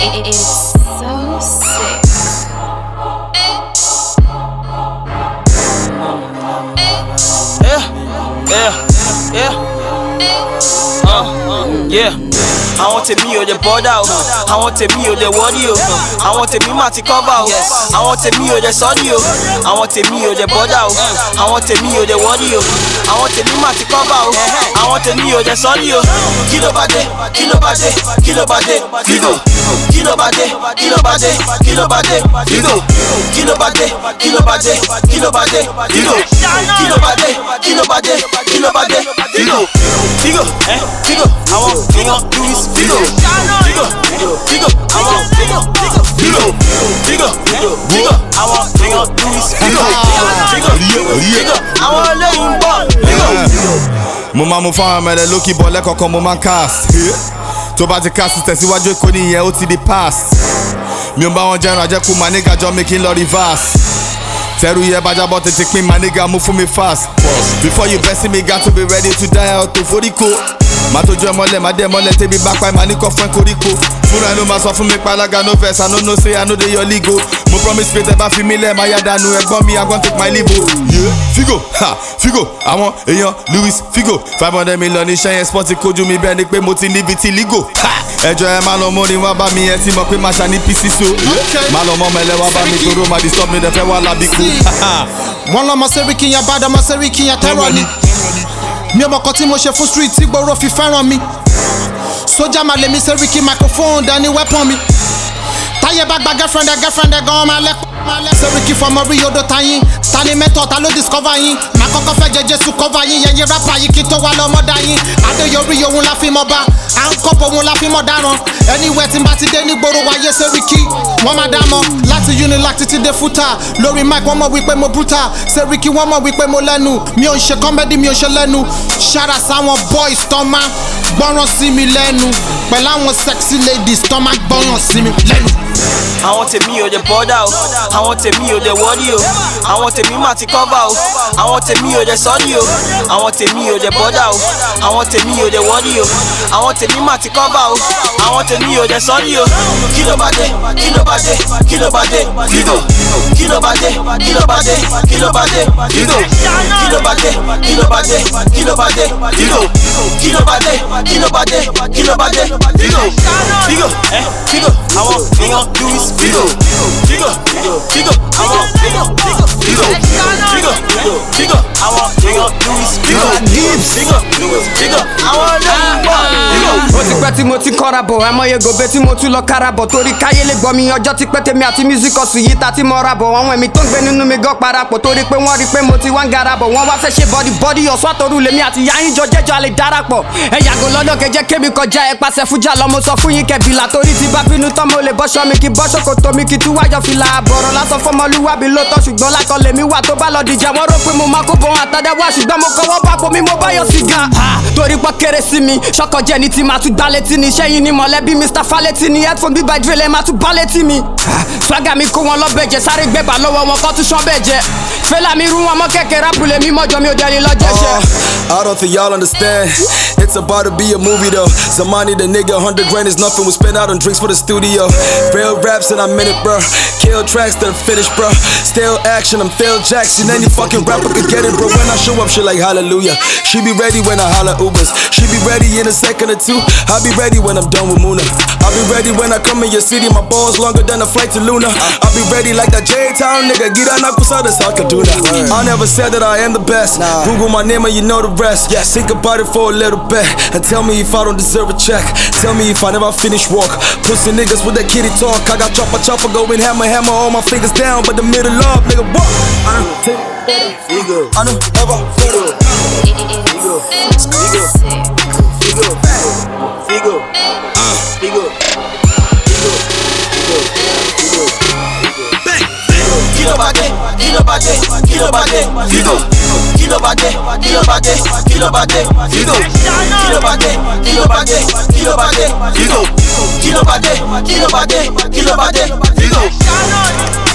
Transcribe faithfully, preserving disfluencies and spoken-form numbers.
It is so sick. Yeah, yeah, yeah. Uh, uh, yeah. I want to me or the border. I want to me or the warrior. I want to me mati cover. I want to me or the audio. I want to me or the border. I want to me or the warrior. I want to me mati cover. I want to me or the audio. Kilo bade, kilo bade, kilo bade, figo. Kilo bade, kilo bade, kilo bade, figo. Kilo bade, kilo bade, kilo bade, figo. Kilo bade, kilo bade, kilo bade, figo. Figo, eh, figo. I want figo, Louis. Figo, Figo, Figo, I want Figo, Figo, Figo, Figo, Figo, I want Figo, Louis, Figo, Figo, Figo, I want let him ball, Figo. Mo máa mú fáwọn ọmọ rẹ̀ lókì bọ̀ lẹ́kọ̀ọ̀kan mo máa ń cast. Tó bá ti cast tẹ̀síwájú èkó nìyẹn ó ti di past. Mi ò bá wọn jẹun àjẹkù máa nígà jọ mi kí n lọ reverse. Tẹ́rù yẹ bájábọ̀ tètè pín máa nígà mú fún mi fast. Before you bless me, got to be ready to die out to foríko. Má tójú ẹ mọ́lẹ̀, má dẹ̀ mọ́lẹ̀, tẹ́bi bá pa ẹ̀ máa ní kọ́ fún ẹ koríko. Fúnra ló máa sọ fún mi palaga no vex, I no know say I no dey your league o. Mo promise pé tẹ́ bá fi mí lẹ̀ máa yá dànù ẹ̀gbọ́n mi, I gon take my leave o. Yeah, Figo, ha, Figo, àwọn èèyàn Louis Figo. Five hundred million iṣẹ́ yẹn spọ́ọ̀tì kojú mi bẹ́ẹ̀ ni pé mo ti ní vitiligo. Ẹjọ́ ẹ má lọ mọ́ ni wọ́n bá mi ẹ ti mọ̀ pé máa ṣá ní P C so. Má lọ mọ́ mẹ́lẹ́ wá bá mi tóró máa disturb mi dẹ̀ fẹ́ wá lábíkú. Wọ́n lọ́mọ Sẹ́ríkì yẹn bá dọ́mọ Sẹ́ríkì yẹn tẹ́rọ ni. Mi ò mọ̀ kan tí mo ṣe fún street tí gbòòrò fi fẹ́ràn mi. Sójà máa lè mi Sẹ́ríkì microphone dání weapon mi. Táyé bá gba girlfriend ẹ girlfriend ẹ gan máa lẹ́kọ̀ọ́. Sẹ́ríkì fọmọ rí odò tayin. Ta ni mẹ́tọ̀ ta ló discover yín. Màá kọ́kọ́ fẹ́ jẹ Jésù cover yín. Yẹ̀yìn rapper yìí kí tó wá lọ́mọdá yín. Adéyorí òun la fi mọ̀ bá. À ń kọ́pọ̀ òun la fi mọ̀ dáràn. Anywhere tí n bá ti dé ní gbòòrò wáyé Sẹ́ríkì. Wọ́n máa dá mọ̀ láti Unilag títí dé Futa. Lórí mic wọ́n mọ̀ wípé mo brutal. Sẹ́ríkì wọ́n mọ̀ wípé mo lẹ́nu. Mi ò ń ṣe comedy mi ò ṣe lẹ́nu. Ṣára sáwọn boys tán máa gbọ́ràn sí mi lẹ́nu. Pẹ̀lú àwọn sexy ladies tán máa gbọ́ràn sí mi lẹ́nu. I want to me or the border. I want to me or the warrior. I want to me mati cover. I want to me or the audio. I want to me or the border. I want to me or the warrior. I want to me mati cover. I want to me or the audio. Kilo bade, kilo bade, kilo bade, figo. Kilo bade, kilo bade, kilo bade, figo. Kilo bade, kilo bade, kilo bade, figo. Kilo bade, kilo bade, kilo bade, figo. Figo, eh, figo. I want figo, Louis, figo. Figo, figo. I want figo, figo, figo. Figo, figo. I want figo, Louis, figo. Figo, Louis, figo. I want figo. Ó ti pẹ́ tí mo ti kọ́ra bọ̀, ẹ mọye gòbè tí mo tún lọ kára bọ̀. Torí káyé lè gbọ́ mi ọjọ́ ti pẹ́ tèmi àti music ọ̀sùn yìí ta ti mọ́ra bọ̀. Àwọn ẹ̀mí tó ń gbé nínú mi gan parapọ̀. Torí pé wọ́n rí pé mo ti wá ń gara bọ̀. Wọ́n wá fẹ́ ṣe bọ́dí bọ́dí ọ̀sán àtòrú lèmi àti yáyín jọ jẹ́jọ́ a lè darapọ̀. Ẹ yàgò lọ́dọ̀ kẹjẹ kémi kọjá ẹ pàṣẹ fújà lọ mo sọ fún yín kẹbìlà. Torí ti bá bínú tán mo lè bọ́ṣọ mi kí bọ́ṣọ kò tó mi kí tú wájọ fìlà àbọ̀rọ̀ lásán fọmọlúwàbí lóòótọ́ ṣùgbọ́n lákọ̀ lèmi wà tó bá lọ dìjà wọ́n rò pé mo máa kó bọ̀ àtàdá wá ṣùgbọ́n mo kọ́wọ́ bá bomi mo bá yọ sìgá. Torí pọ́ kéré sí mi ṣọkọ jẹ́ ni tí màá tún gbá létí ni sẹ́yìn ni mọ̀lẹ́bí Mister Falẹ́tì ni headphone bíbá ìdílé máa tún bá létí mi. Swagger mi kó wọn lọ́bẹ̀ jẹ sáré gbẹ̀bà lọ́wọ́ wọn kọ́ tún ṣán bẹ́ẹ̀ jẹ. Fẹ́lá mi rú wọn mọ́ kẹ̀kẹ́ rápùlẹ̀ mi mọ́jọ mi ò dẹ́ni lọ́jọ́ ṣe. I don't think y'all understand. It's about to be a movie though. Zamani the nigga, hundred grand is nothing. We spend out on drinks for the studio. Real raps and I'm in it, bro. Kill tracks that are finished, bro. Still action, I'm Phil Jackson. Any fucking rapper could get it, bro. When I show up, shit like hallelujah. She be ready when I holla Ubers. She be ready in a second or two. I'll be ready when I'm done with Muna. I'll be ready when I come in your city. My balls longer than a flight to Luna. I'll be ready like that J-Town nigga. Get on up beside us, South Kaduna. I never said that I am the best. Google my name and you know the rest. Yes, think about it for a little bit and tell me if I don't deserve a check. Tell me if I never finish walk. Pussy niggas with that kitty talk. I got chopper chopper going hammer hammer. All my fingers down, but the middle up, nigga. Walk. I don't take Figo. I don't ever Figo. Figo. Figo. Figo. Figo. Figo. Kilo bade, kilo bade, kilo bade, Figo. Kilo bade, kilo bade, kilo bade, Figo. Kilo bade, kilo bade, kilo bade, Figo. Kilo bade, kilo bade, kilo bade, Figo.